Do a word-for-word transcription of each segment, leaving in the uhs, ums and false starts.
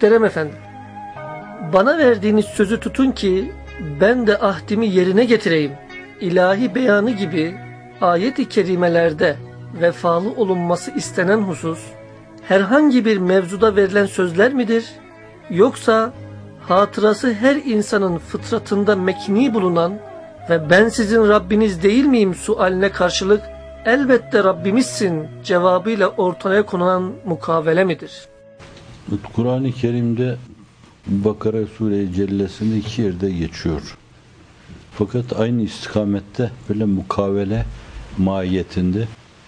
Muhterem efendim, bana verdiğiniz sözü tutun ki ben de ahdimi yerine getireyim. İlahi beyanı gibi ayet-i kerimelerde vefalı olunması istenen husus herhangi bir mevzuda verilen sözler midir? Yoksa hatırası her insanın fıtratında mekni bulunan ve ben sizin Rabbiniz değil miyim sualine karşılık elbette Rabbimizsin cevabıyla ortaya konulan mukavele midir? Kur'an-ı Kerim'de Bakara Sure-i Cellesi'nde iki yerde geçiyor. Fakat aynı istikamette böyle mukavele mahiyetinde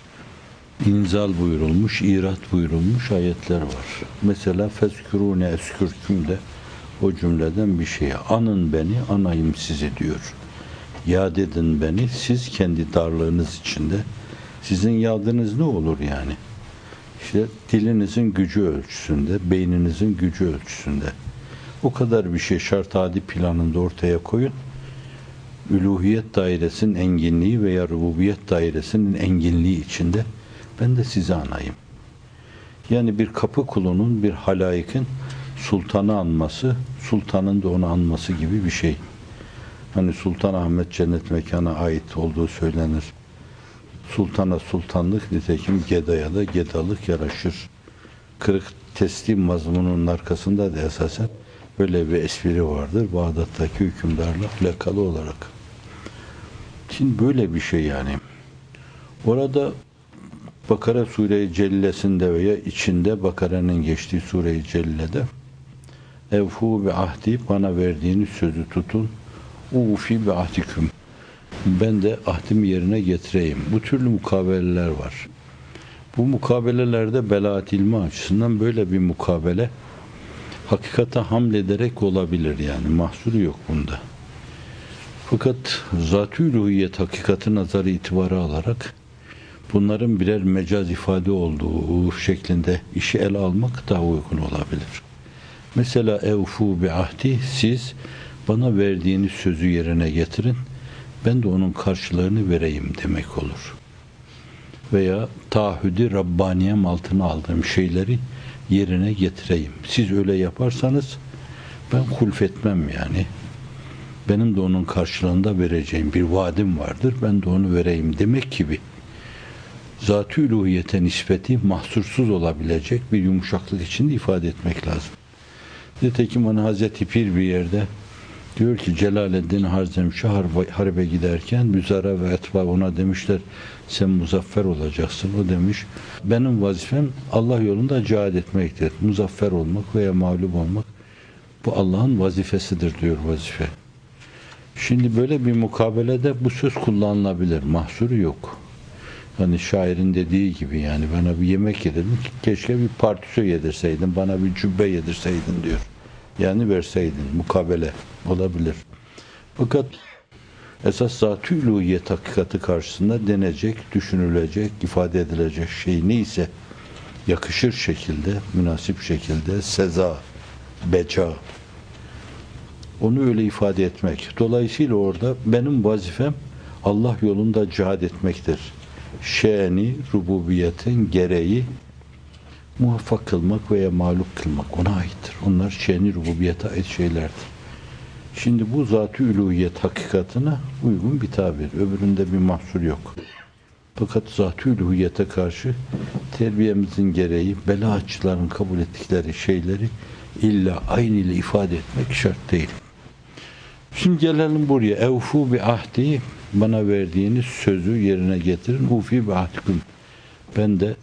inzal buyurulmuş, irat buyurulmuş ayetler var. Mesela fezkürûne eskürküm de o cümleden bir şey. Anın beni, anayım sizi diyor. Yad edin beni, siz kendi darlığınız içinde. Sizin yadınız ne olur yani? İşte dilinizin gücü ölçüsünde, beyninizin gücü ölçüsünde. O kadar bir şey şart adi planında ortaya koyun. Üluhiyet dairesinin enginliği veya rububiyet dairesinin enginliği içinde ben de sizi anayım. Yani bir kapı kulunun, bir halayıkın sultanı anması, sultanın da onu anması gibi bir şey. Hani Sultanahmet cennet mekana ait olduğu söylenir. Sultana sultanlık, nitekim gedaya da gedalık yaraşır. Kırık teslim mazmununun arkasında da esasen böyle bir espri vardır. Bağdat'taki hükümdarla alakalı olarak. Şimdi böyle bir şey yani. Orada Bakara Sure-i Cellesi'nde veya içinde Bakara'nın geçtiği Sure-i Celle'de evfu bi ahdi, bana verdiğiniz sözü tutun, ufi bi ahdiküm, ben de ahdimi yerine getireyim. Bu türlü mukabeleler var. Bu mukabelelerde belaat ilmi açısından böyle bir mukabele hakikate hamlederek olabilir yani. Mahsuru yok bunda. Fakat zat-ı uluhiyet hakikati nazarı itibarı alarak bunların birer mecaz ifade olduğu şeklinde işi ele almak daha uygun olabilir. Mesela evfu bi ahdi, siz bana verdiğiniz sözü yerine getirin, ben de onun karşılığını vereyim demek olur. Veya taahhüdü Rabbaniyem altına aldığım şeyleri yerine getireyim. Siz öyle yaparsanız ben hulfetmem yani. Benim de onun karşılığında vereceğim bir vaadim vardır. Ben de onu vereyim demek gibi. Zat-ı uluhiyete nispeti mahsursuz olabilecek bir yumuşaklık içinde ifade etmek lazım. Nitekim hani Hazreti Pir bir yerde diyor ki Celaleddin Harzemşah harbe giderken Müzara ve Etba ona demişler sen muzaffer olacaksın. O demiş benim vazifem Allah yolunda cihad etmektir. Muzaffer olmak veya mağlup olmak bu Allah'ın vazifesidir diyor vazife. Şimdi böyle bir mukabelede bu söz kullanılabilir. Mahsuru yok. Hani şairin dediği gibi yani bana bir yemek yedirdin, keşke bir partüsü yedirseydin, bana bir cübbe yedirseydin diyor. Yani verseydin, mukabele olabilir. Fakat esas zat-ı uluhiyet hakikati karşısında denecek, düşünülecek, ifade edilecek şey neyse yakışır şekilde, münasip şekilde, seza, beca, onu öyle ifade etmek. Dolayısıyla orada benim vazifem Allah yolunda cihad etmektir. Şe'ni, rububiyetin gereği muvaffak kılmak veya mağlup kılmak ona aittir. Onlar şe'ni, rububiyete ait şeylerdir. Şimdi bu zat-ı uluhiyet hakikatına uygun bir tabir. Öbüründe bir mahsur yok. Fakat zat-ı uluhiyete karşı terbiyemizin gereği belaatçıların kabul ettikleri şeyleri illa aynı ile ifade etmek şart değil. Şimdi gelelim buraya. Evfu bi ahdi, bana verdiğiniz sözü yerine getirin. Ufi bi ahdikum. Ben de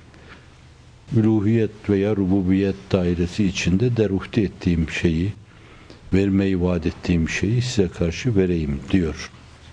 uluhiyet veya rububiyet dairesi içinde deruhte ettiğim şeyi, vermeyi vaat ettiğim şeyi size karşı vereyim diyor.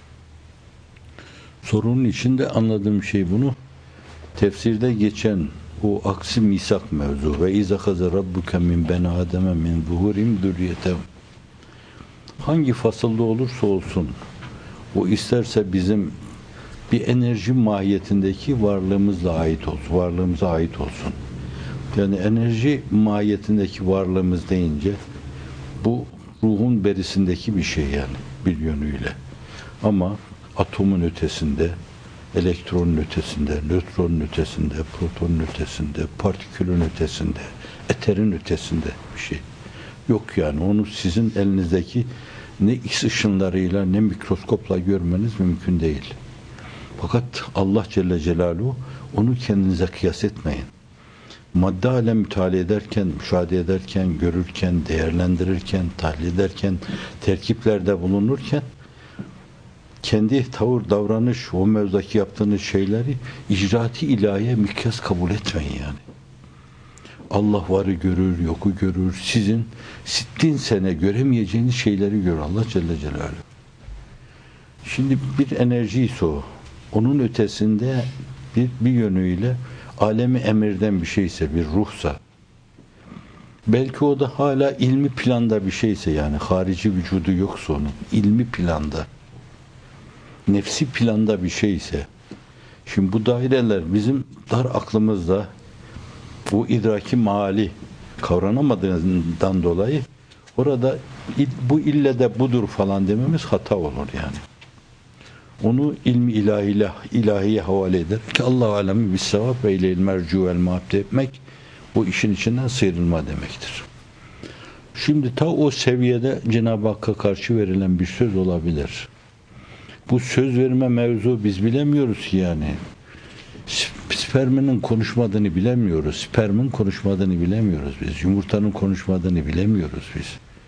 Sorunun içinde anladığım şey bunu. Tefsirde geçen o aksi misak mevzu ve izakaze rabbuke min ben ademe min zuhurim zürriyetem, hangi fasılda olursa olsun o isterse bizim bir enerji mahiyetindeki varlığımızla ait olsun, varlığımıza ait olsun. Yani enerji mahiyetindeki varlığımız deyince bu ruhun berisindeki bir şey yani bir yönüyle. Ama atomun ötesinde, elektronun ötesinde, nötronun ötesinde, protonun ötesinde, partikülün ötesinde, eterin ötesinde bir şey. Yok yani onu sizin elinizdeki ne X ışınlarıyla ne mikroskopla görmeniz mümkün değil. Fakat Allah Celle Celaluhu onu kendinize kıyas etmeyin. Madde alem müteala ederken, müşahede ederken, görürken, değerlendirirken, tahlil ederken, terkiplerde bulunurken kendi tavır, davranış, o mevzudaki yaptığınız şeyleri icraat-ı ilahiye mikyas kabul etmeyin yani. Allah varı görür, yoku görür. Sizin sittin sene göremeyeceğiniz şeyleri görür Allah Celle Celaluhu. Şimdi bir enerji ise o. Onun ötesinde bir, bir yönüyle alemi emirden bir şeyse, bir ruhsa, belki o da hala ilmi planda bir şeyse, yani harici vücudu yoksa onun, ilmi planda, nefsi planda bir şeyse, şimdi bu daireler bizim dar aklımızda bu idraki maali kavranamadığından dolayı orada bu ille de budur falan dememiz hata olur yani. Onu ilmi ilahiyle, ilahiye havale eder ki Allah-u alemi bis sevap ve ileyl mercu vel muhabbe etmek bu işin içinden sıyrılma demektir. Şimdi ta o seviyede Cenab-ı Hakk'a karşı verilen bir söz olabilir. Bu söz verme mevzu biz bilemiyoruz yani. Sperminin konuşmadığını bilemiyoruz. Spermin konuşmadığını bilemiyoruz biz. Yumurtanın konuşmadığını bilemiyoruz biz.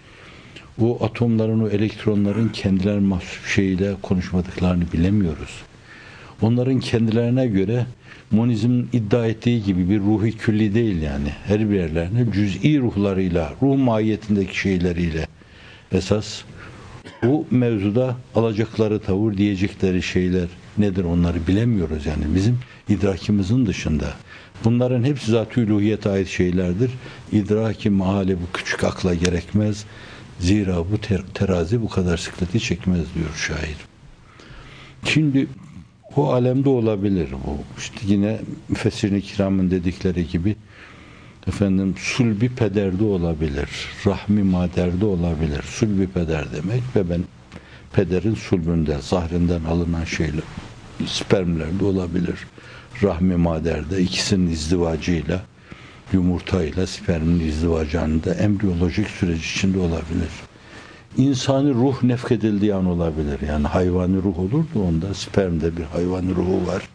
O atomların, o elektronların kendilerine mahsus şeyle konuşmadıklarını bilemiyoruz. Onların kendilerine göre monizmin iddia ettiği gibi bir ruhi külli değil yani. Her bir yerlerine cüz'i ruhlarıyla, ruh mahiyetindeki şeyleriyle esas bu mevzuda alacakları tavır, diyecekleri şeyler nedir onları bilemiyoruz yani. Bizim idrakimizin dışında. Bunların hepsi zat-ı uluhiyete ait şeylerdir. İdraki maali bu küçük akla gerekmez. Zira bu ter terazi bu kadar sıkıntı çekmez diyor şair. Şimdi o alemde olabilir bu. İşte yine müfessirin-i kiramın dedikleri gibi efendim sulbi pederde olabilir. Rahmi maderde olabilir. Sulbi peder demek ve ben pederin sulbünde, zahrinden alınan şeyler spermlerde olabilir. Rahmi maderde ikisinin izdivacıyla yumurtayla spermin izdivacında embriyolojik süreç içinde olabilir. İnsani ruh nefkedildiği an olabilir. Yani hayvani ruh olur da onda spermde bir hayvani ruhu var.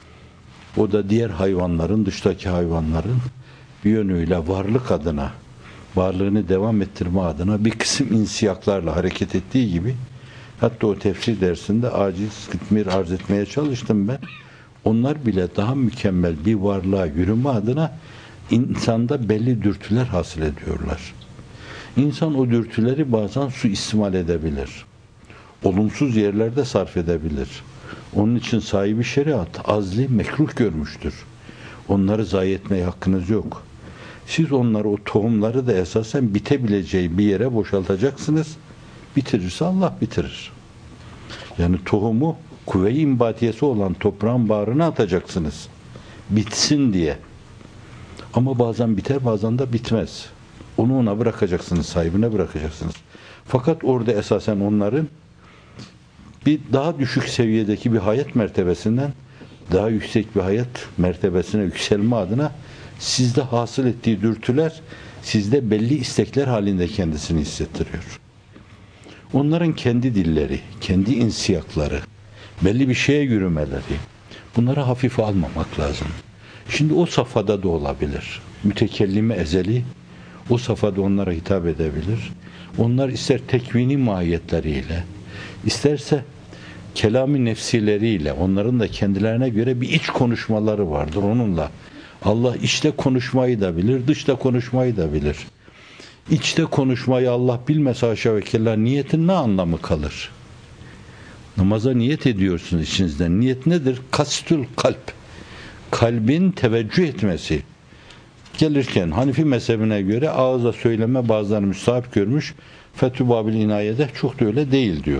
O da diğer hayvanların, dıştaki hayvanların bir yönüyle varlık adına, varlığını devam ettirme adına bir kısım insiyaklarla hareket ettiği gibi, hatta o tefsir dersinde aciz kıtmir arz etmeye çalıştım ben. Onlar bile daha mükemmel bir varlığa yürüme adına insanda belli dürtüler hasıl ediyorlar. İnsan o dürtüleri bazen suistimal edebilir. Olumsuz yerlerde sarf edebilir. Onun için sahibi şeriat azli mekruh görmüştür. Onları zayi etmeye hakkınız yok. Siz onları, o tohumları da esasen bitebileceği bir yere boşaltacaksınız. Bitirirse Allah bitirir. Yani tohumu kuvve-i imbatiyesi olan toprağın bağrına atacaksınız. Bitsin diye. Ama bazen biter, bazen de bitmez. Onu ona bırakacaksınız, sahibine bırakacaksınız. Fakat orada esasen onların bir daha düşük seviyedeki bir hayat mertebesinden daha yüksek bir hayat mertebesine yükselme adına sizde hasıl ettiği dürtüler sizde belli istekler halinde kendisini hissettiriyor. Onların kendi dilleri, kendi insiyakları, belli bir şeye yürümeleri, bunları hafife almamak lazım. Şimdi o safhada da olabilir. Mütekellime ezeli o safhada onlara hitap edebilir. Onlar ister tekvini mahiyetleriyle, isterse kelami nefsileriyle, onların da kendilerine göre bir iç konuşmaları vardır onunla. Allah içte konuşmayı da bilir, dışta konuşmayı da bilir. İçte konuşmayı Allah bilmese haşa ve kella niyetin ne anlamı kalır? Namaza niyet ediyorsunuz içinizden. Niyet nedir? Kastül kalp. Kalbin teveccüh etmesi. Gelirken Hanifi mezhebine göre ağızla söyleme bazıları müstahap görmüş. Fethü Babil İnaye'de çok da öyle değil diyor.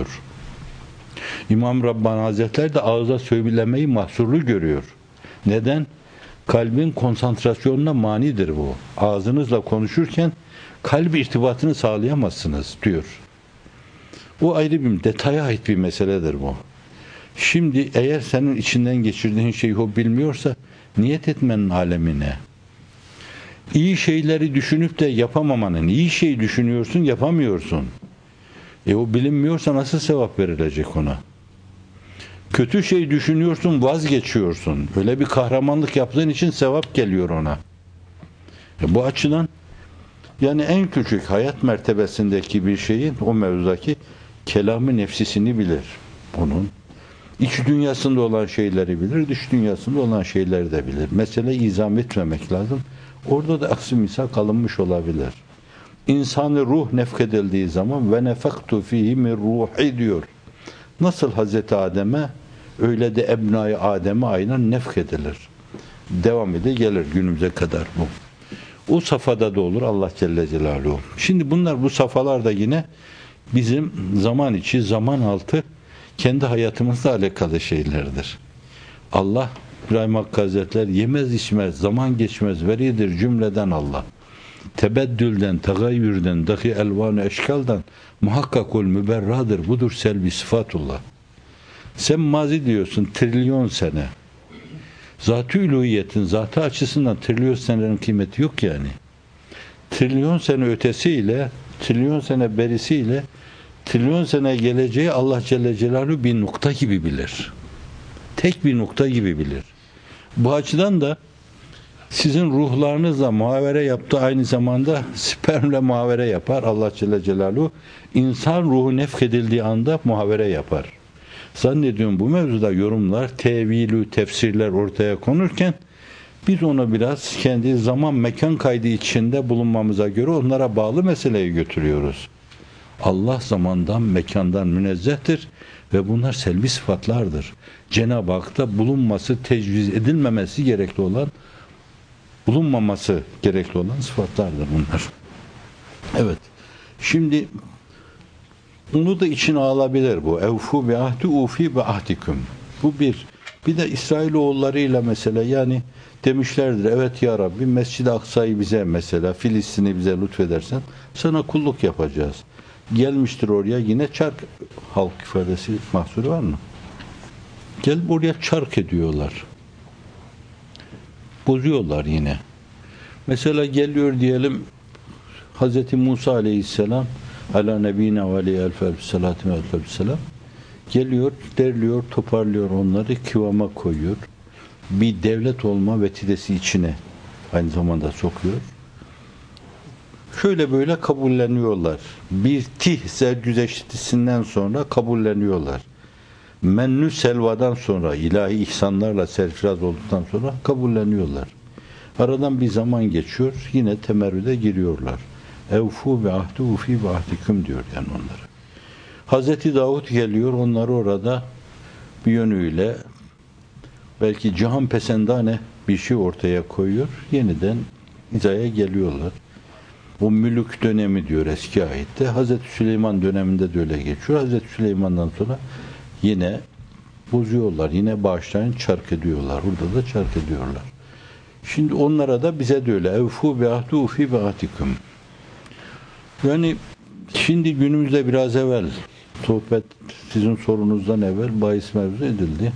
İmam Rabbani Hazretleri de ağızla söylemeyi mahsurlu görüyor. Neden? Kalbin konsantrasyonuna manidir bu. Ağzınızla konuşurken kalp irtibatını sağlayamazsınız diyor. O ayrı bir detaya ait bir meseledir bu. Şimdi eğer senin içinden geçirdiğin şeyi o bilmiyorsa niyet etmenin alemine. İyi şeyleri düşünüp de yapamamanın, iyi şey düşünüyorsun, yapamıyorsun. E o bilinmiyorsa nasıl sevap verilecek ona? Kötü şey düşünüyorsun, vazgeçiyorsun. Öyle bir kahramanlık yaptığın için sevap geliyor ona. E bu açıdan yani en küçük hayat mertebesindeki bir şeyin o mevzudaki kelamı nefsisini bilir. Onun iç dünyasında olan şeyleri bilir, dış dünyasında olan şeyleri de bilir. Mesele izah etmemek lazım. Orada da aksi misal kalınmış olabilir. İnsanı ruh nefkedildiği zaman ve nefektu fihi min ruhi diyor. Nasıl Hazreti Adem'e öyle de ebnai Adem'e aynen nefkedilir. Devam ede gelir günümüze kadar bu. O safhada da olur Allah Celle Celaluhu. Şimdi bunlar bu safhalarda yine bizim zaman içi, zaman altı kendi hayatımızla alakalı şeylerdir. Allah İbrahim Hakkı Hazretleri yemez içmez, zaman geçmez, veridir cümleden Allah. Tebeddülden, tegayyürden, dahi elvan-ı eşkaldan muhakkak ol müberradır. Budur selbi sıfatullah. Sen mazi diyorsun trilyon sene. Zat-ı üluhiyetin zatı açısından trilyon senelerin kıymeti yok yani. Trilyon sene ötesiyle, trilyon sene berisiyle, trilyon sene geleceği Allah Celle Celaluhu bir nokta gibi bilir. Tek bir nokta gibi bilir. Bu açıdan da sizin ruhlarınızla muhavere yaptığı aynı zamanda spermle muhavere yapar Allah Celle Celaluhu. İnsan ruhu nefkedildiği anda muhavere yapar. Zannediyorum bu mevzuda yorumlar, tevilü, tefsirler ortaya konurken biz onu biraz kendi zaman mekan kaydı içinde bulunmamıza göre onlara bağlı meseleyi götürüyoruz. Allah zamandan, mekandan münezzehtir ve bunlar selvi sıfatlardır. Cenab-ı Hak'ta bulunması, tecviz edilmemesi gerekli olan, bulunmaması gerekli olan sıfatlardır bunlar. Evet. Şimdi onu da içine alabilir bu. Evfu bi ahdi ufi bi ahdikum. Bu bir. Bir de İsrailoğullarıyla mesela yani demişlerdir evet ya Rabbi Mescid-i Aksa'yı bize mesela Filistin'i bize lütfedersen sana kulluk yapacağız. Gelmiştir oraya yine çark halk ifadesi mahsuru var mı? Gelip oraya çark ediyorlar. Bozuyorlar yine. Mesela geliyor diyelim Hz. Musa Aleyhisselam ala nebine ve aleyhi elfü salatu ve elfü selam geliyor, derliyor, toparlıyor onları, kıvama koyuyor. Bir devlet olma vetilesi içine aynı zamanda sokuyor. Şöyle böyle kabulleniyorlar. Bir tih sergüzeştisinden sonra kabulleniyorlar. Mennü selvadan sonra, ilahi ihsanlarla serfiraz olduktan sonra kabulleniyorlar. Aradan bir zaman geçiyor, yine temerrüde giriyorlar. Evfu bi ahdi ufi bi ahdiküm diyor yani onlara. Hazreti Davud geliyor, onları orada bir yönüyle belki cihan pesendane bir şey ortaya koyuyor. Yeniden hizaya geliyorlar. Bu mülük dönemi diyor eski ayette. Hazreti Süleyman döneminde de öyle geçiyor. Hazreti Süleyman'dan sonra yine bozuyorlar. Yine başlayın çark ediyorlar. Burada da çark ediyorlar. Şimdi onlara da bize de öyle. Evfu bi ahdi ufi bi ahdikum. Yani şimdi günümüzde biraz evvel sohbet sizin sorunuzdan evvel bahis mevzu edildi.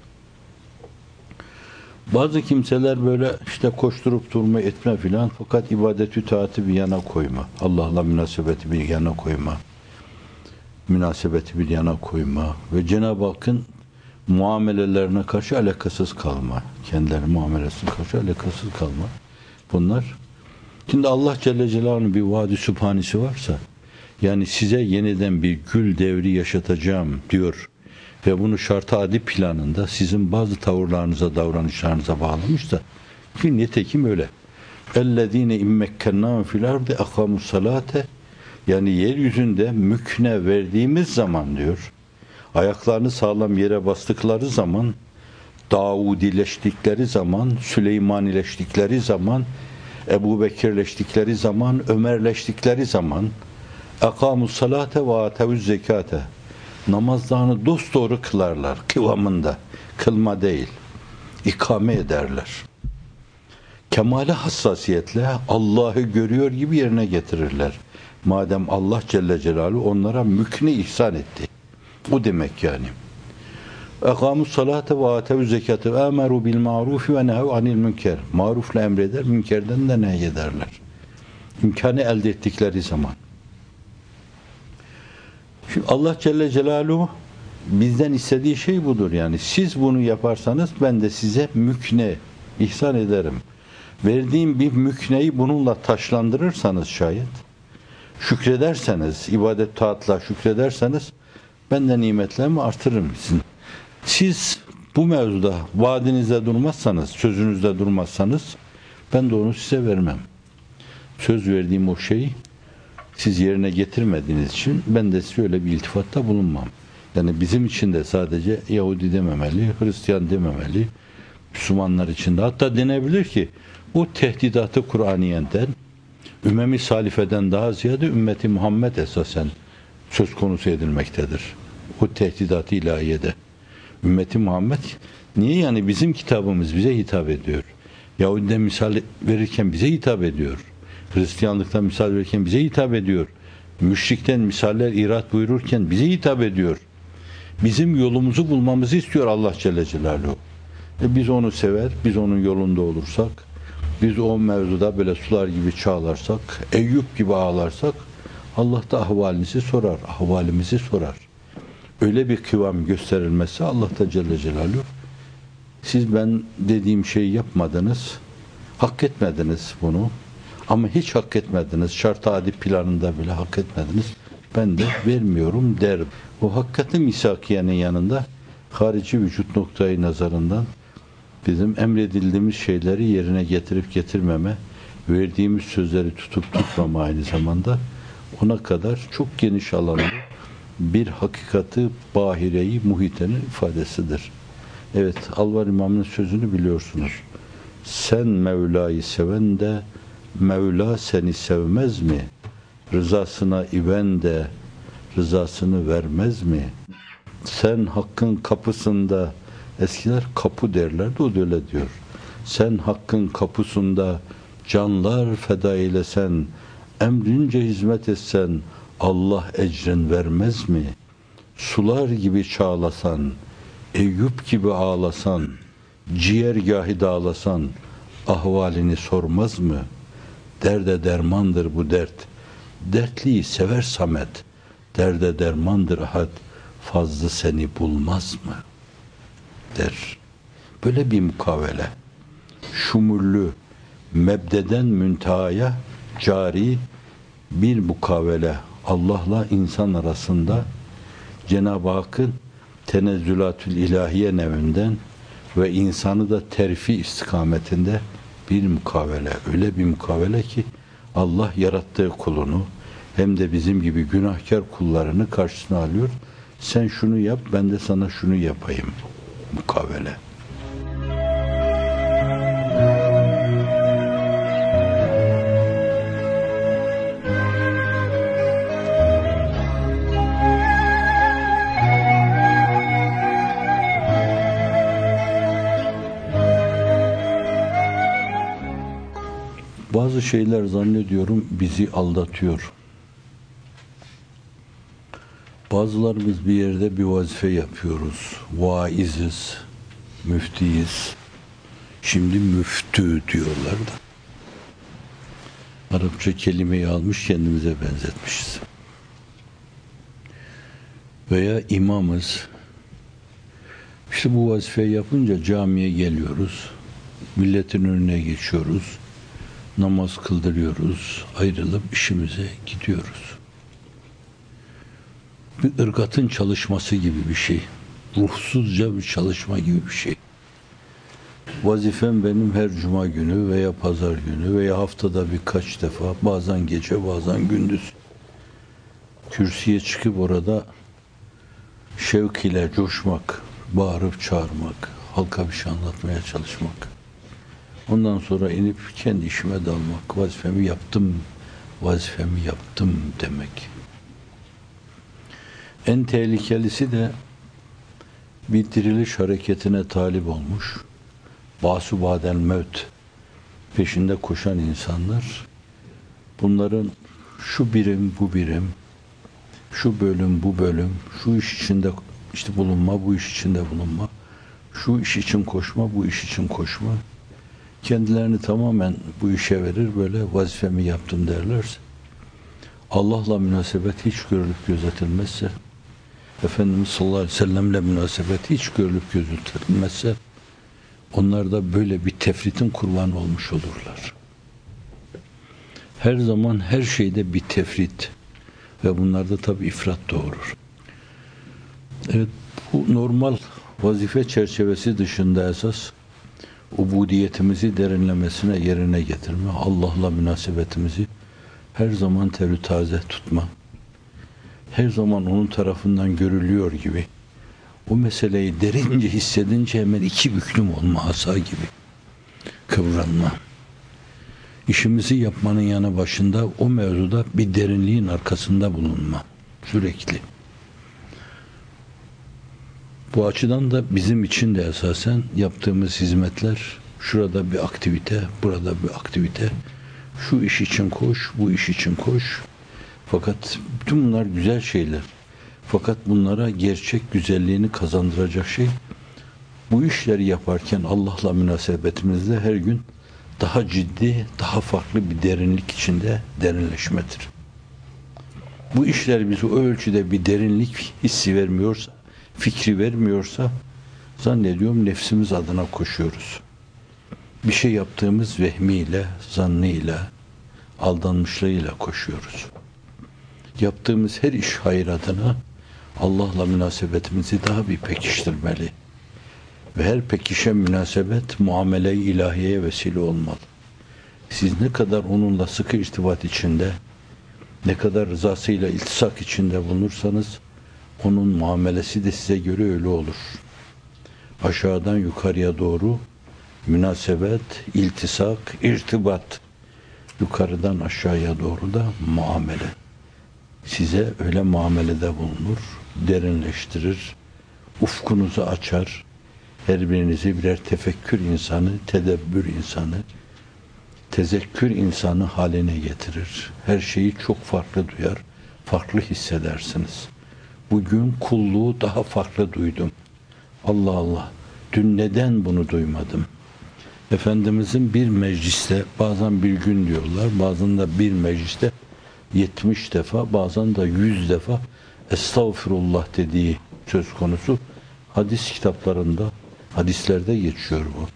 Bazı kimseler böyle işte koşturup durma etme filan fakat ibadetü taati bir yana koyma. Allah'la münasebeti bir yana koyma. Münasebeti bir yana koyma ve Cenab-ı Hakk'ın muamelelerine karşı alakasız kalma. Kendileri muamelesine karşı alakasız kalma. Bunlar şimdi Allah Celle Celaluhu'nun bir vaadi sübhanesi varsa yani size yeniden bir gül devri yaşatacağım diyor ve bunu şart-ı adi planında sizin bazı tavırlarınıza, davranışlarınıza bağlamışsa ki nitekim öyle. اَلَّذ۪ينَ اِمَّكَّنَّاهُمْ فِي الْاَرْضِ اَقَامُوا الصَّلَاةَ yani yeryüzünde mükne verdiğimiz zaman diyor, ayaklarını sağlam yere bastıkları zaman, Davudileştikleri zaman, Süleymanileştikleri zaman, Ebu Bekirleştikleri zaman, Ömerleştikleri zaman, اَقَامُوا الصَّلَاةَ وَاَتَوُ الزَّكَاةَ namazlarını dosdoğru kılarlar, kıvamında, kılma değil, ikame ederler. Kemale hassasiyetle Allah'ı görüyor gibi yerine getirirler. Madem Allah Celle Celaluhu onlara mükne ihsan etti. Bu demek yani. Ekamus salate ve atev zekate ve emeru bil marufi ve nehav anil münker. Marufla emreder, münkerden de nehyederler. İmkanı elde ettikleri zaman. Şimdi Allah Celle Celaluhu bizden istediği şey budur yani. Siz bunu yaparsanız ben de size mükne ihsan ederim. Verdiğim bir mükneyi bununla taşlandırırsanız şayet, şükrederseniz, ibadet taatla şükrederseniz ben de nimetlerimi artırırım sizin. Siz bu mevzuda vaadinizde durmazsanız, sözünüzde durmazsanız ben de onu size vermem. Söz verdiğim o şeyi siz yerine getirmediğiniz için ben de size öyle bir iltifatta bulunmam. Yani bizim için de sadece Yahudi dememeli, Hristiyan dememeli, Müslümanlar için de. Hatta denebilir ki bu tehdidatı Kur'aniye'den, ümmemi salifeden daha ziyade ümmeti Muhammed esasen söz konusu edilmektedir. O tehdidat-ı ilahiyede. Ümmeti Muhammed, niye yani bizim kitabımız bize hitap ediyor? Yahudi'den misal verirken bize hitap ediyor. Hristiyanlıktan misal verirken bize hitap ediyor. Müşrikten misaller irat buyururken bize hitap ediyor. Bizim yolumuzu bulmamızı istiyor Allah Celle Celaluhu. E biz onu sever, biz onun yolunda olursak, biz o mevzuda böyle sular gibi çağlarsak, Eyüp gibi ağlarsak, Allah da ahvalinizi sorar, ahvalimizi sorar. Öyle bir kıvam gösterilmesi Allah da Celle Celaluhu, siz ben dediğim şeyi yapmadınız, hak etmediniz bunu, ama hiç hak etmediniz, şart adi planında bile hak etmediniz, ben de vermiyorum derim. O hakikati misakiyenin yanında harici vücut noktayı nazarından bizim emredildiğimiz şeyleri yerine getirip getirmeme, verdiğimiz sözleri tutup tutmama aynı zamanda ona kadar çok geniş alanda bir hakikati bahireyi muhitenin ifadesidir. Evet, Alvar İmam'ın sözünü biliyorsunuz. Sen Mevla'yı seven de Mevla seni sevmez mi? Rızasına iven de rızasını vermez mi? Sen hakkın kapısında, eskiler kapı derlerdi, o da öyle diyor. Sen hakkın kapısında canlar feda eylesen, emrince hizmet etsen, Allah ecrin vermez mi? Sular gibi çağlasan, Eyüp gibi ağlasan, ciğergâhi dağlasan, ahvalini sormaz mı? Derde dermandır bu dert. Dertliyi sever Samet. Derde dermandır ahad. Fazlı seni bulmaz mı? Der. Böyle bir mukavele. Şumullü, mebdeden müntehaya cari bir mukavele Allah'la insan arasında Cenab-ı Hakk'ın tenezzülatül ilahiye nevinden ve insanı da terfi istikametinde bir mukavele. Öyle bir mukavele ki Allah yarattığı kulunu hem de bizim gibi günahkar kullarını karşısına alıyor. Sen şunu yap, ben de sana şunu yapayım. Mukavele. Bazı şeyler zannediyorum bizi aldatıyor. Bazılarımız bir yerde bir vazife yapıyoruz. Vaiziz, müftiyiz. Şimdi müftü diyorlar da. Arapça kelimeyi almış kendimize benzetmişiz. Veya imamız. İşte bu vazifeyi yapınca camiye geliyoruz. Milletin önüne geçiyoruz. Namaz kıldırıyoruz. Ayrılıp işimize gidiyoruz. Bir ırgatın çalışması gibi bir şey. Ruhsuzca bir çalışma gibi bir şey. Vazifem benim her cuma günü veya pazar günü veya haftada birkaç defa, bazen gece bazen gündüz kürsüye çıkıp orada şevk ile coşmak, bağırıp çağırmak, halka bir şey anlatmaya çalışmak. Ondan sonra inip kendi işime dalmak, vazifemi yaptım, vazifemi yaptım demek. En tehlikelisi de bir diriliş hareketine talip olmuş, basu badel mevt peşinde koşan insanlar, bunların şu birim, bu birim, şu bölüm, bu bölüm, şu iş içinde işte bulunma, bu iş içinde bulunma. Şu iş için koşma, bu iş için koşma. Kendilerini tamamen bu işe verir, böyle vazifemi yaptım derlerse, Allah'la münasebet hiç görülüp gözetilmezse, Efendimiz sallallahu aleyhi ve sellemle münasebet hiç görülüp gözetilmezse, onlar da böyle bir tefritin kurbanı olmuş olurlar. Her zaman her şeyde bir tefrit ve bunlarda tabi ifrat doğurur. Evet, bu normal vazife çerçevesi dışında esas ubudiyetimizi derinlemesine yerine getirme, Allah'la münasebetimizi her zaman terü taze tutma, her zaman onun tarafından görülüyor gibi, o meseleyi derince hissedince hemen iki büklüm olma, asa gibi kıvranma. İşimizi yapmanın yanı başında o mevzuda bir derinliğin arkasında bulunma, sürekli. Bu açıdan da bizim için de esasen yaptığımız hizmetler, şurada bir aktivite, burada bir aktivite, şu iş için koş, bu iş için koş. Fakat bütün bunlar güzel şeyler. Fakat bunlara gerçek güzelliğini kazandıracak şey, bu işleri yaparken Allah'la münasebetimizde her gün daha ciddi, daha farklı bir derinlik içinde derinleşmedir. Bu işler bize o ölçüde bir derinlik hissi vermiyorsa, fikri vermiyorsa, zannediyorum nefsimiz adına koşuyoruz. Bir şey yaptığımız vehmiyle, zannıyla, aldanmışlığıyla koşuyoruz. Yaptığımız her iş hayır adına Allah'la münasebetimizi daha bir pekiştirmeli. Ve her pekişen münasebet muamele-i ilahiyeye vesile olmalı. Siz ne kadar onunla sıkı irtibat içinde, ne kadar rızasıyla iltisak içinde bulunursanız, onun muamelesi de size göre öyle olur. Aşağıdan yukarıya doğru münasebet, iltisak, irtibat. Yukarıdan aşağıya doğru da muamele. Size öyle muamelede bulunur, derinleştirir, ufkunuzu açar, her birinizi birer tefekkür insanı, tedebbür insanı, tezekkür insanı haline getirir. Her şeyi çok farklı duyar, farklı hissedersiniz. Bugün kulluğu daha farklı duydum. Allah Allah, dün neden bunu duymadım? Efendimizin bir mecliste, bazen bir gün diyorlar, bazen de bir mecliste yetmiş defa, bazen de yüz defa estağfirullah dediği söz konusu hadis kitaplarında, hadislerde geçiyor bu.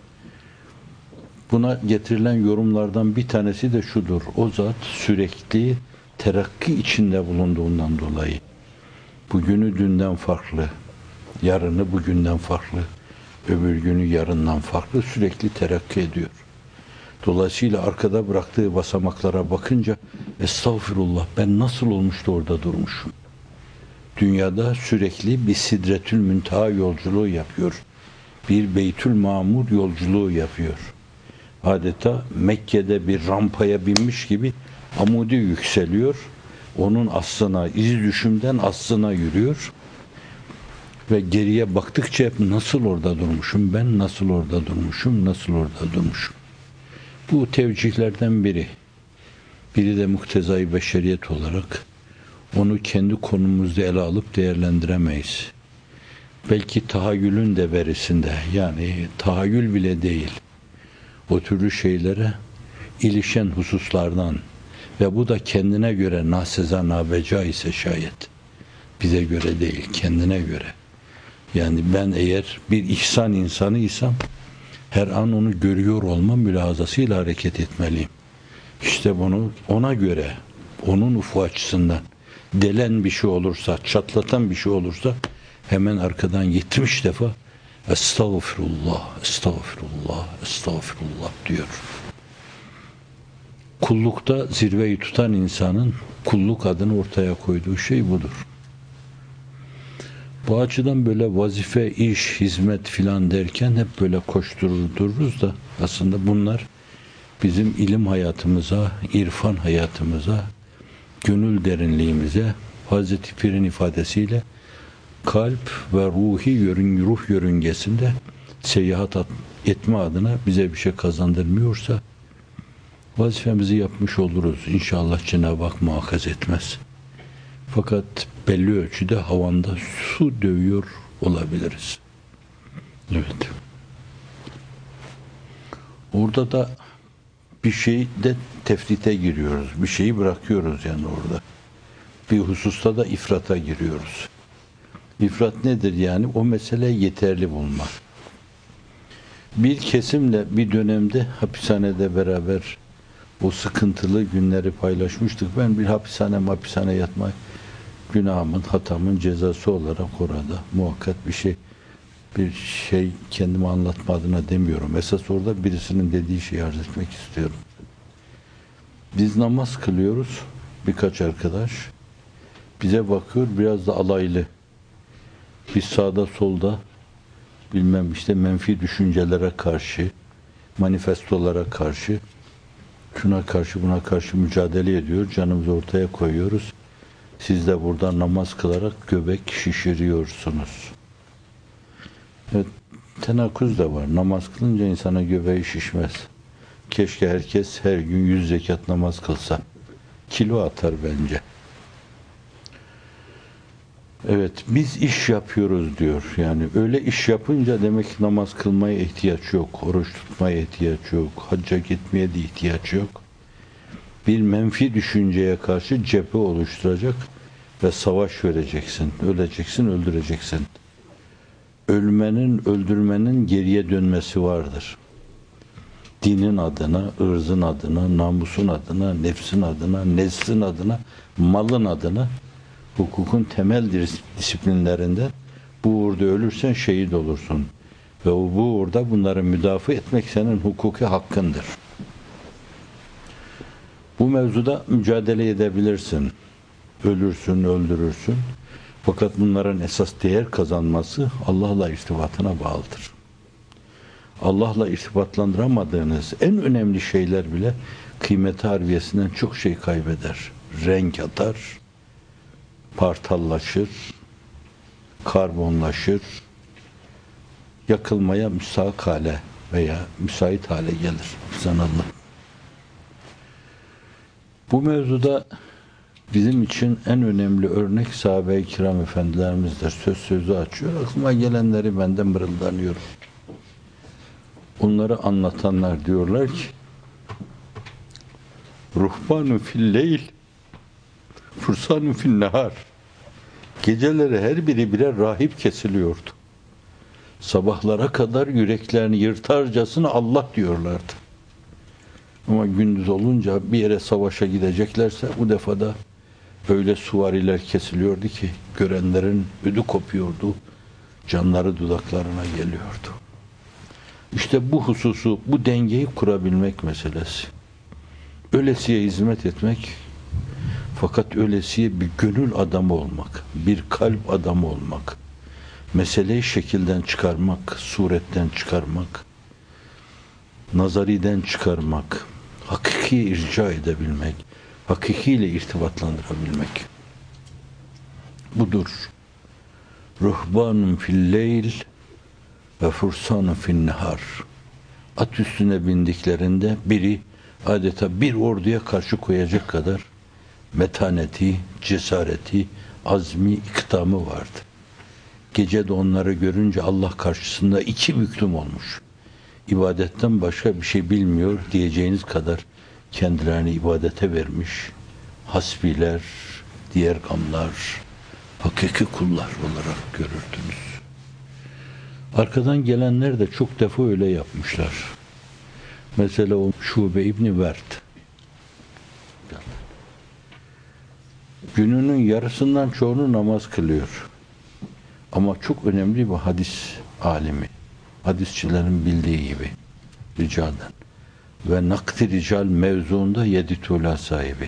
Buna getirilen yorumlardan bir tanesi de şudur: o zat sürekli terakki içinde bulunduğundan dolayı bugünü dünden farklı, yarını bugünden farklı, öbür günü yarından farklı sürekli terakki ediyor. Dolayısıyla arkada bıraktığı basamaklara bakınca estağfirullah, ben nasıl olmuş da orada durmuşum. Dünyada sürekli bir Sidretül Münteha yolculuğu yapıyor. Bir Beytül Mamur yolculuğu yapıyor. Adeta Mekke'de bir rampaya binmiş gibi amudi yükseliyor. Onun aslına, iz düşümden aslına yürüyor. Ve geriye baktıkça hep nasıl orada durmuşum, ben nasıl orada durmuşum, nasıl orada durmuşum. Bu tevcihlerden biri. Biri de muktezai beşeriyet olarak onu kendi konumuzda ele alıp değerlendiremeyiz. Belki tahayyülün de verisinde, yani tahayyül bile değil, o türlü şeylere ilişen hususlardan ve bu da kendine göre naseza nabeca ise şayet, bize göre değil, kendine göre. Yani ben eğer bir ihsan insanıysam her an onu görüyor olma mülahazasıyla hareket etmeliyim. İşte bunu ona göre, onun ufku açısından delen bir şey olursa, çatlatan bir şey olursa hemen arkadan yetmiş defa estağfirullah, estağfirullah, estağfirullah diyor. Kullukta zirveyi tutan insanın kulluk adını ortaya koyduğu şey budur. Bu açıdan böyle vazife, iş, hizmet filan derken hep böyle koşturur dururuz da aslında bunlar bizim ilim hayatımıza, irfan hayatımıza, gönül derinliğimize, Hazreti Pir'in ifadesiyle kalp ve ruhi yörün, ruh yörüngesinde seyahat etme adına bize bir şey kazandırmıyorsa vazifemizi yapmış oluruz. İnşallah Cenab-ı Hak muhakaz etmez. Fakat belli ölçüde havanda su dövüyor olabiliriz. Evet. Orada da bir şeyde tefrite giriyoruz. Bir şeyi bırakıyoruz yani orada. Bir hususta da ifrata giriyoruz. İfrat nedir yani? O meseleyi yeterli bulma. Bir kesimle bir dönemde hapishanede beraber o sıkıntılı günleri paylaşmıştık. Ben bir hapishane hapishane yatmak günahımın, hatamın cezası olarak orada muhakkak bir şey bir şey kendime anlatma adına demiyorum. Esas orada birisinin dediği şeyi arz etmek istiyorum. Biz namaz kılıyoruz. Birkaç arkadaş bize bakıyor, biraz da alaylı. Biz sağda solda bilmem işte menfi düşüncelere karşı, manifestolara karşı, şuna karşı buna karşı mücadele ediyor. Canımızı ortaya koyuyoruz. Siz de burada namaz kılarak göbek şişiriyorsunuz. Evet, tenakuz da var. Namaz kılınca insana göbeği şişmez. Keşke herkes her gün yüz zekat namaz kılsa. Kilo atar bence. Evet, biz iş yapıyoruz diyor. Yani öyle iş yapınca demek ki namaz kılmaya ihtiyaç yok, oruç tutmaya ihtiyaç yok, hacca gitmeye de ihtiyaç yok. Bir menfi düşünceye karşı cephe oluşturacak ve savaş vereceksin. Öleceksin, öldüreceksin. Ölmenin, öldürmenin geriye dönmesi vardır. Dinin adına, ırzın adına, namusun adına, nefsin adına, neslin adına, malın adına, hukukun temel disiplinlerinden bu uğurda ölürsen şehit olursun. Ve bu uğurda bunları müdafaa etmek senin hukuki hakkındır. Bu mevzuda mücadele edebilirsin. Ölürsün, öldürürsün. Fakat bunların esas değer kazanması Allah'la irtibatına bağlıdır. Allah'la irtibatlandıramadığınız en önemli şeyler bile kıymet harbiyesinden çok şey kaybeder. Renk atar, partallaşır, karbonlaşır, yakılmaya müsait hale veya müsait hale gelir. Sanallah. Bu mevzuda bizim için en önemli örnek sahabe-i kiram efendilerimizdir. Söz sözü açıyor. Aklıma gelenleri benden mırıldanıyorum. Onları anlatanlar diyorlar ki ruhbanu fil leyl fursanu fil nehar. Geceleri her biri birer rahip kesiliyordu. Sabahlara kadar yüreklerini yırtarcasına Allah diyorlardı. Ama gündüz olunca bir yere savaşa gideceklerse bu defada öyle suvariler kesiliyordu ki görenlerin ödü kopuyordu, canları dudaklarına geliyordu. İşte bu hususu, bu dengeyi kurabilmek meselesi. Ölesiye hizmet etmek, fakat ölesiye bir gönül adamı olmak, bir kalp adamı olmak, meseleyi şekilden çıkarmak, suretten çıkarmak, nazariden çıkarmak, hakiki irca edebilmek, hakikiyle irtibatlandırabilmek. Budur. Ruhbanun fil leyl ve fursanun fil nehar. At üstüne bindiklerinde biri adeta bir orduya karşı koyacak kadar metaneti, cesareti, azmi, ikdamı vardı. Gece de onları görünce Allah karşısında iki büklüm olmuş. İbadetten başka bir şey bilmiyor diyeceğiniz kadar kendilerini ibadete vermiş hasbiler, diğer gamlar, hakiki kullar olarak görürdünüz. Arkadan gelenler de çok defa öyle yapmışlar. Mesela o Şube İbni Vert. Gününün yarısından çoğunu namaz kılıyor. Ama çok önemli bir hadis alimi. Hadisçilerin bildiği gibi. Ricalden. Ve nakti rical mevzuunda yedi tuğla sahibi.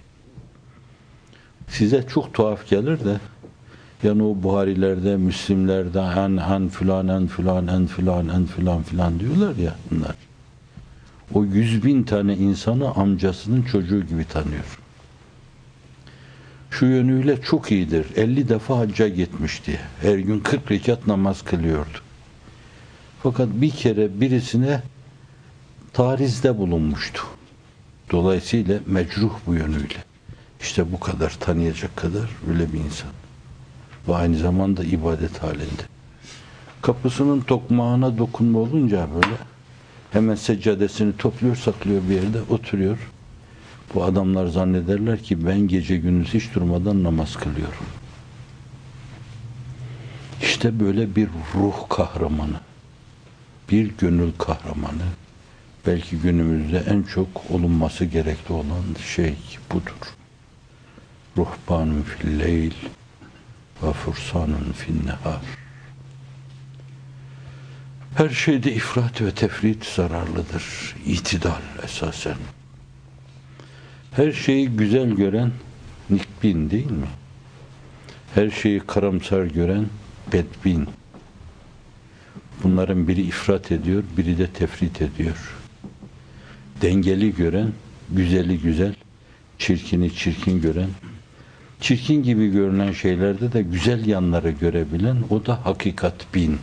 Size çok tuhaf gelir de yani o Buharilerde, Müslimlerde an an filan en filan en filan en filan filan diyorlar ya bunlar. O yüz bin tane insanı amcasının çocuğu gibi tanıyor. Şu yönüyle çok iyidir. elli defa hacca gitmişti. Her gün kırk rekat namaz kılıyordu. Fakat bir kere birisine tarizde bulunmuştu. Dolayısıyla mecruh bu yönüyle. İşte bu kadar tanıyacak kadar öyle bir insan. Ve aynı zamanda ibadet halinde. Kapısının tokmağına dokunma olunca böyle hemen seccadesini topluyor, saklıyor bir yerde, oturuyor. Bu adamlar zannederler ki ben gece gündüz hiç durmadan namaz kılıyorum. İşte böyle bir ruh kahramanı, bir gönül kahramanı, belki günümüzde en çok olunması gerekli olan şey budur. Ruhbanun fil leyl ve fursanun fin nehar. Her şeyde ifrat ve tefrit zararlıdır. İtidal esasen. Her şeyi güzel gören nikbin değil mi? Her şeyi karamsar gören bedbin. Bunların biri ifrat ediyor, biri de tefrit ediyor. Dengeli gören, güzeli güzel, çirkini çirkin gören, çirkin gibi görünen şeylerde de güzel yanları görebilen, o da hakikat bin.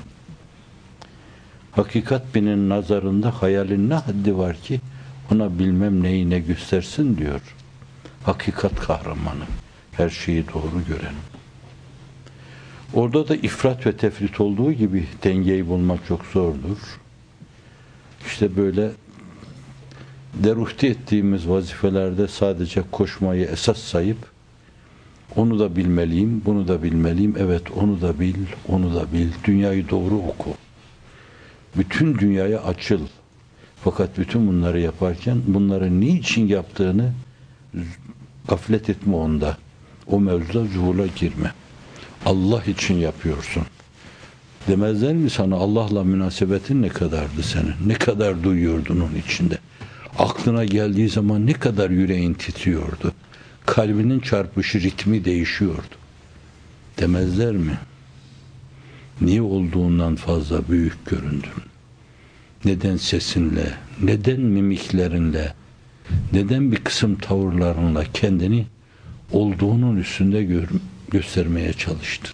Hakikat binin nazarında hayalin ne haddi var ki ona bilmem neyi ne göstersin diyor. Hakikat kahramanı, her şeyi doğru gören. Orada da ifrat ve tefrit olduğu gibi dengeyi bulmak çok zordur. İşte böyle deruhti ettiğimiz vazifelerde sadece koşmayı esas sayıp onu da bilmeliyim, bunu da bilmeliyim, evet onu da bil, onu da bil, dünyayı doğru oku. Bütün dünyaya açıl. Fakat bütün bunları yaparken bunları niçin yaptığını gaflet etme onda. O mevzuda zuhula girme. Allah için yapıyorsun. Demezler mi sana Allah'la münasebetin ne kadardı senin? Ne kadar duyuyordun onun içinde? Aklına geldiği zaman ne kadar yüreğin titriyordu? Kalbinin çarpışı, ritmi değişiyordu. Demezler mi? Niye olduğundan fazla büyük göründün? Neden sesinle, neden mimiklerinle, neden bir kısım tavırlarınla kendini olduğunun üstünde gör, göstermeye çalıştın?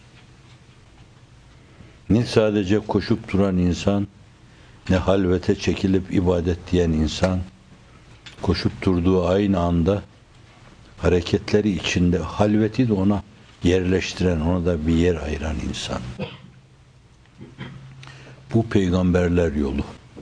Ne sadece koşup duran insan, ne halvete çekilip ibadet diyen insan, koşup durduğu aynı anda hareketleri içinde halveti de ona yerleştiren, ona da bir yer ayıran insan. Bu peygamberler yolu.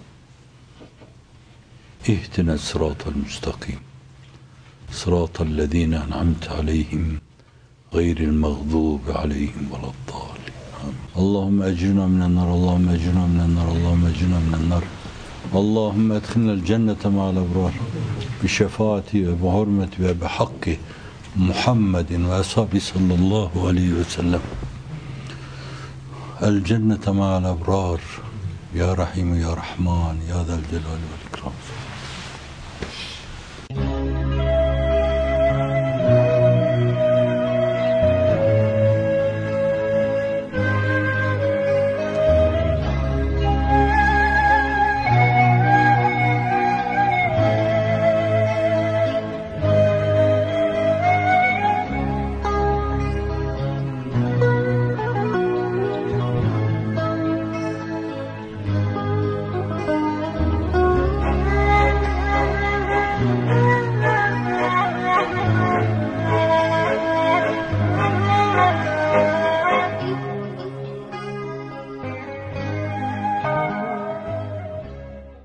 İhtine sıratal müstakim. Sıratal lezine en'amte aleyhim gayril mağdubi aleyhim veleddallin. Allahümme ecrina minennar, Allahümme ecrina minennar, Allahümme ecrina minennar. Allahümme edkhilnel cennete ma'al ebrar bi şefaati ve bi hurmeti ve bi hakkı Muhammedin ve ashabi sallallahu aleyhi ve sellem. El cennete ma'al ebrar ya Rahim ya Rahman ya Zel Celal vel İkram.